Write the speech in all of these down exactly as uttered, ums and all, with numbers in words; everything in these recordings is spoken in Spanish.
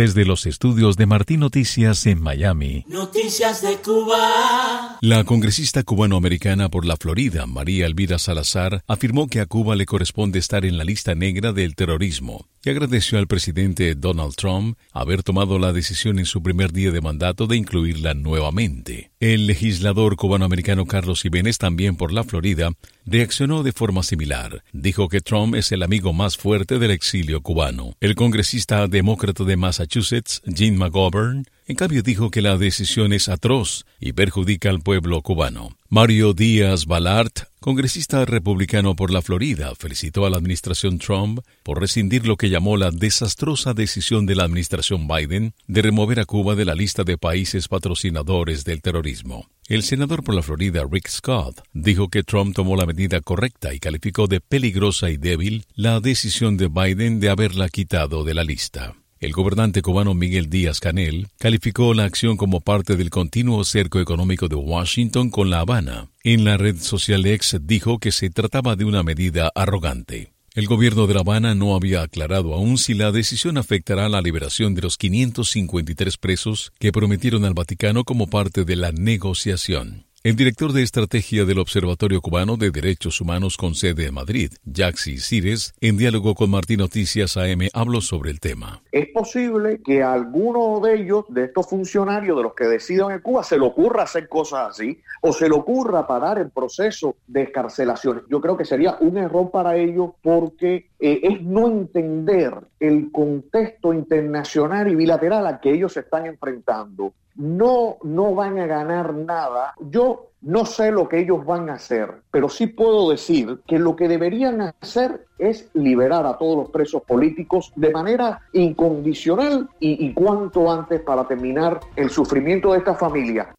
Desde los estudios de Martín Noticias en Miami. Noticias de Cuba. La congresista cubanoamericana por la Florida, María Elvira Salazar, afirmó que a Cuba le corresponde estar en la lista negra del terrorismo y agradeció al presidente Donald Trump haber tomado la decisión en su primer día de mandato de incluirla nuevamente. El legislador cubanoamericano Carlos Jiménez, también por la Florida, reaccionó de forma similar. Dijo que Trump es el amigo más fuerte del exilio cubano. El congresista demócrata de Massachusetts, Jim McGovern, en cambio dijo que la decisión es atroz y perjudica al pueblo cubano. Mario Díaz Balart, congresista republicano por la Florida, felicitó a la administración Trump por rescindir lo que llamó la desastrosa decisión de la administración Biden de remover a Cuba de la lista de países patrocinadores del terrorismo. El senador por la Florida, Rick Scott, dijo que Trump tomó la medida correcta y calificó de peligrosa y débil la decisión de Biden de haberla quitado de la lista. El gobernante cubano Miguel Díaz-Canel calificó la acción como parte del continuo cerco económico de Washington con La Habana. En la red social X dijo que se trataba de una medida arrogante. El gobierno de La Habana no había aclarado aún si la decisión afectará la liberación de los quinientos cincuenta y tres presos que prometieron al Vaticano como parte de la negociación. El director de estrategia del Observatorio Cubano de Derechos Humanos con sede en Madrid, Yaxi Cires, en diálogo con Martín Noticias A M, habló sobre el tema. Es posible que a alguno de ellos, de estos funcionarios, de los que decidan en Cuba, se le ocurra hacer cosas así, o se le ocurra parar el proceso de excarcelación. Yo creo que sería un error para ellos porque eh, es no entender el contexto internacional y bilateral al que ellos se están enfrentando. No, no van a ganar nada. Yo no sé lo que ellos van a hacer, pero sí puedo decir que lo que deberían hacer es liberar a todos los presos políticos de manera incondicional y, y cuanto antes para terminar el sufrimiento de esta familia.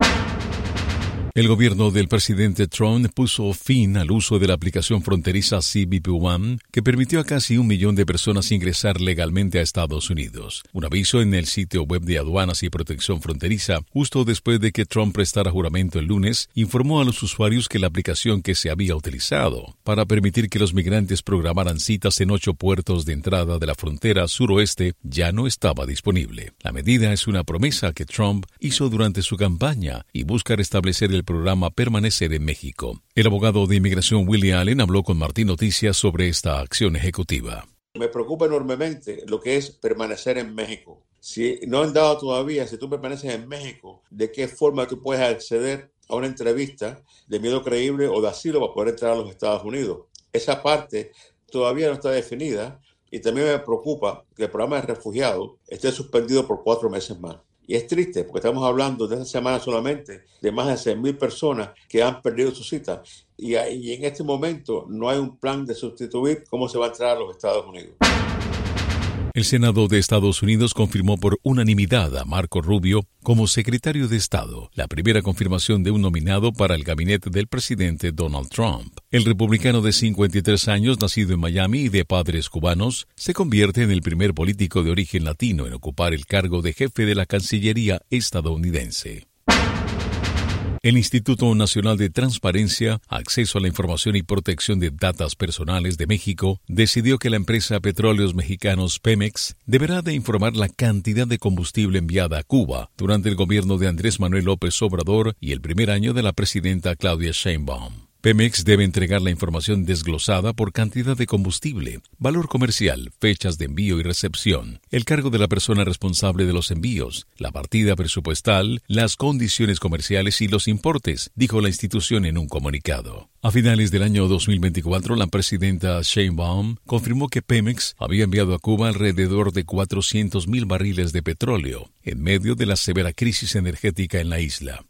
El gobierno del presidente Trump puso fin al uso de la aplicación fronteriza C B P One, que permitió a casi un millón de personas ingresar legalmente a Estados Unidos. Un aviso en el sitio web de Aduanas y Protección Fronteriza, justo después de que Trump prestara juramento el lunes, informó a los usuarios que la aplicación que se había utilizado para permitir que los migrantes programaran citas en ocho puertos de entrada de la frontera suroeste ya no estaba disponible. La medida es una promesa que Trump hizo durante su campaña y busca restablecer el programa Permanecer en México. El abogado de inmigración Willie Allen habló con Martín Noticias sobre esta acción ejecutiva. Me preocupa enormemente lo que es permanecer en México. Si no han dado todavía, si tú permaneces en México, ¿de qué forma tú puedes acceder a una entrevista de miedo creíble o de asilo para poder entrar a los Estados Unidos? Esa parte todavía no está definida y también me preocupa que el programa de refugiados esté suspendido por cuatro meses más. Y es triste porque estamos hablando de esta semana solamente de más de seis mil personas que han perdido su cita y, y en este momento no hay un plan de sustituir cómo se va a entrar a los Estados Unidos. El Senado de Estados Unidos confirmó por unanimidad a Marco Rubio como secretario de Estado, la primera confirmación de un nominado para el gabinete del presidente Donald Trump. El republicano de cincuenta y tres años, nacido en Miami y de padres cubanos, se convierte en el primer político de origen latino en ocupar el cargo de jefe de la Cancillería estadounidense. El Instituto Nacional de Transparencia, Acceso a la Información y Protección de Datos Personales de México decidió que la empresa Petróleos Mexicanos Pemex deberá de informar la cantidad de combustible enviada a Cuba durante el gobierno de Andrés Manuel López Obrador y el primer año de la presidenta Claudia Sheinbaum. Pemex debe entregar la información desglosada por cantidad de combustible, valor comercial, fechas de envío y recepción, el cargo de la persona responsable de los envíos, la partida presupuestal, las condiciones comerciales y los importes, dijo la institución en un comunicado. A finales del año dos mil veinticuatro, la presidenta Sheinbaum confirmó que Pemex había enviado a Cuba alrededor de cuatrocientos mil barriles de petróleo en medio de la severa crisis energética en la isla.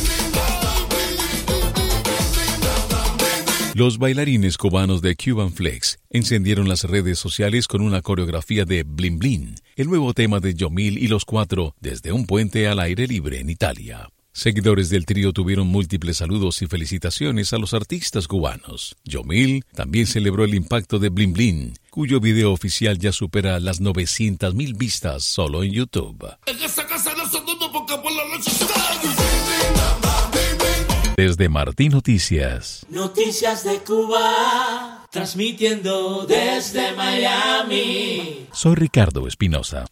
Los bailarines cubanos de Cuban Flex encendieron las redes sociales con una coreografía de Blin Blin, el nuevo tema de Yomil y los Cuatro, desde un puente al aire libre en Italia. Seguidores del trío tuvieron múltiples saludos y felicitaciones a los artistas cubanos. Yomil también celebró el impacto de Blin Blin, cuyo video oficial ya supera las novecientas mil vistas solo en YouTube. Desde Martín Noticias. Noticias de Cuba, transmitiendo desde Miami. Soy Ricardo Espinosa.